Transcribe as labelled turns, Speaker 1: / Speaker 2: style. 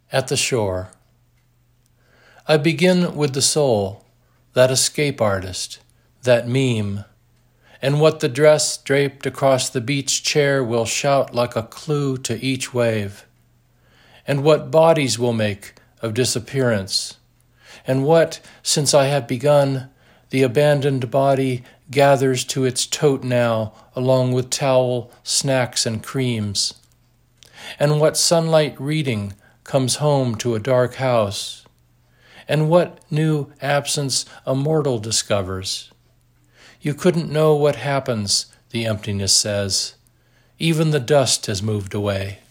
Speaker 1: At the shore. I begin with the soul, that escape artist, that meme, and what the dress draped across the beach chair will shout like a clue to each wave, and what bodies will make of disappearance, and what, since I have begun, the abandoned body gathers to its tote now along with towel, snacks, and creams, and what sunlight reading comes home to a dark house, and what new absence a mortal discovers. You couldn't know what happens, the emptiness says. Even the dust has moved away.